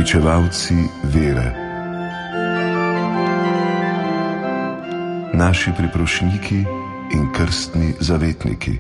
Pričevalci vere. Naši priprošniki in krstni zavetniki.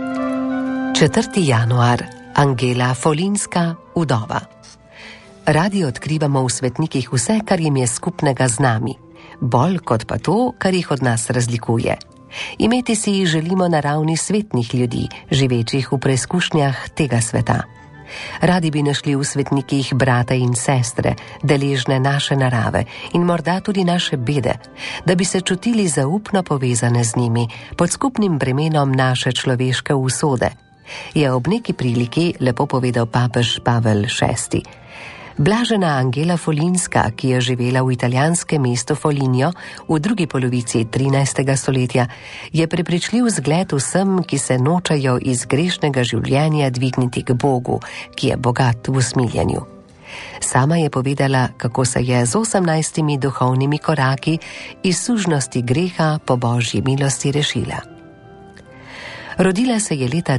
4. januar. Angela Folinska, vdova. Radi odkrivamo v svetnikih vse, kar jim je skupnega z nami, bolj kot pa to, kar jih od nas razlikuje. Imeti si jih želimo na ravni svetnih ljudi, živečih v preizkušnjah tega sveta. Radi bi našli v svetnikih brate in sestre, deležne naše narave in morda tudi naše bede, da bi se čutili zaupno povezane z njimi pod skupnim bremenom naše človeške usode, je ob neki priliki lepo povedal papež Pavel VI. Blažena Angela Folinska, ki je živela v italijanskem mestu Foligno v drugi polovici 13. stoletja, je prepričljiv zgled vsem, ki se nočejo iz grešnega življenja dvigniti k Bogu, ki je bogat v usmiljenju. Sama je povedala, kako se je z 18 duhovnimi koraki iz sužnosti greha po Božji milosti rešila. Rodila se je leta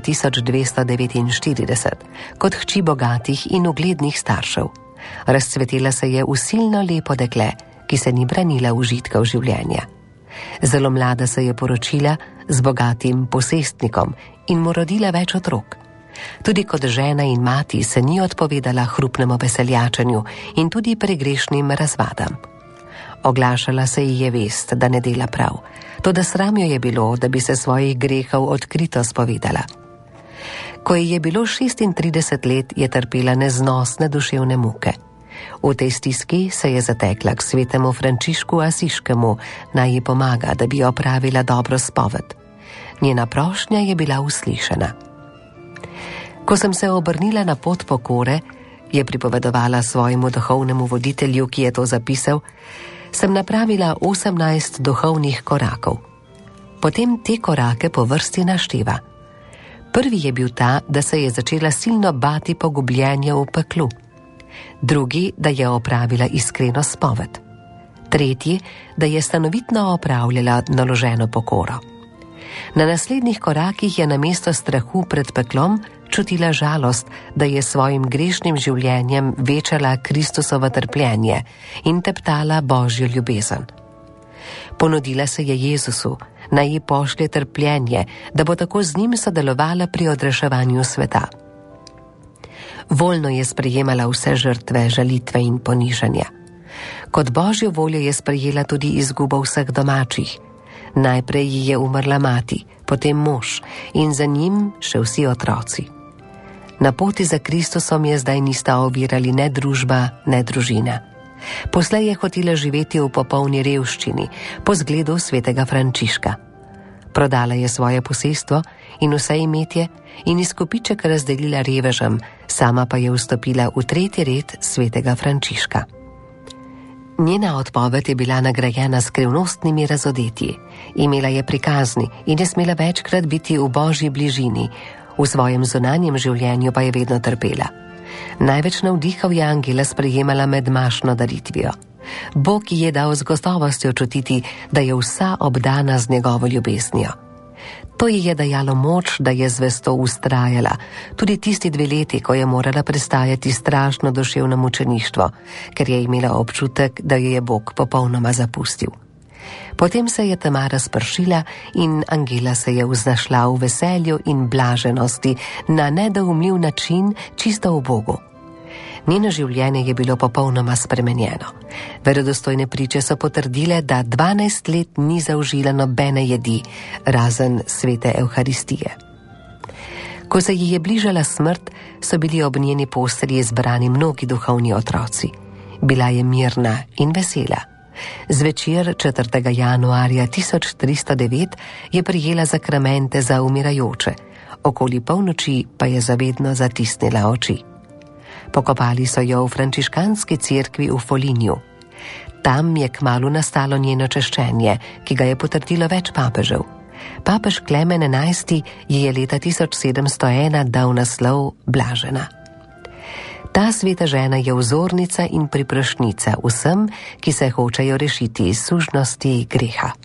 1249 kot hči bogatih in uglednih staršev. Razcvetela se je v silno lepo dekle, ki se ni branila užitkov življenja. Zelo mlada se je poročila z bogatim posestnikom in mu rodila več otrok. Tudi kot žena in mati se ni odpovedala hrupnemu veseljačenju in tudi pregrešnim razvadam. Oglašala se ji je vest, da ne dela prav, toda sram jo je bilo, da bi se svojih grehov odkrito spovedala. Ko ji je bilo 36 let, je trpela neznosne duševne muke. V tej stiski se je zatekla k svetemu Frančišku Asiškemu, naj ji pomaga, da bi opravila dobro spoved. Njena prošnja je bila uslišana. Ko sem se obrnila na pot pokore, je pripovedovala svojemu duhovnemu voditelju, ki je to zapisal, sem napravila 18 duhovnih korakov. Potem te korake po vrsti našteva. Prvi je bil ta, da se je začela silno bati pogubljenja v peklu. Drugi, da je opravila iskreno spoved. Tretji, da je stanovitno opravljala naloženo pokoro. Na naslednjih korakih je namesto strahu pred peklom čutila žalost, da je svojim grešnim življenjem večala Kristusovo trpljenje in teptala Božjo ljubezen. Ponudila se je Jezusu, naj ji pošlje trpljenje, da bo tako z njim sodelovala pri odreševanju sveta. Voljno je sprejemala vse žrtve, žalitve in ponižanja. Kot Božjo voljo je sprejela tudi izgubo vseh domačih. Najprej ji je umrla mati, potem mož in za njim še vsi otroci. Na poti za Kristusom je zdaj nista ovirali ne družba, ne družina. Poslej je hotela živeti v popolni revščini, po zgledu svetega Frančiška. Prodala je svoje posestvo in vse imetje in izkupiček razdelila revežem, sama pa je vstopila v 3. red svetega Frančiška. Njena odpoved je bila nagrajena s skrivnostnimi razodetji. Imela je prikazni in je smela večkrat biti v Božji bližini, v svojem zunanjem življenju pa je vedno trpela. Največ navdihov je Angela sprejemala med mašno daritvijo. Bog ji je dal z gotovostjo čutiti, da je vsa obdana z njegovo ljubeznijo. To ji je dajalo moč, da je zvesto vztrajala, tudi tisti 2 leti, ko je morala prestajati strašno duševno mučeništvo, ker je imela občutek, da jo je Bog popolnoma zapustil. Potem se je tema razpršila in Angela se je vznašla v veselju in blaženosti na nedoumljiv način čisto v Bogu. Njeno življenje je bilo popolnoma spremenjeno. Verodostojne priče so potrdile, da 12 let ni zaužila nobene jedi, razen svete Evharistije. Ko se ji je bližala smrt, so bili ob njeni postelji zbrani mnogi duhovni otroci. Bila je mirna in vesela. Zvečer 4. januarja 1309 je prijela zakramente za umirajoče, okoli polnoči pa je zavedno zatisnila oči. Pokopali so jo v frančiškanski cerkvi v Folignu. Tam je kmalu nastalo njeno češčenje, ki ga je potrdilo več papežev. Papež Klemen XI ji je leta 1701 dal naslov blažena. Ta sveta žena je vzornica in priprošnjica vsem, ki se hočejo rešiti iz sužnosti greha.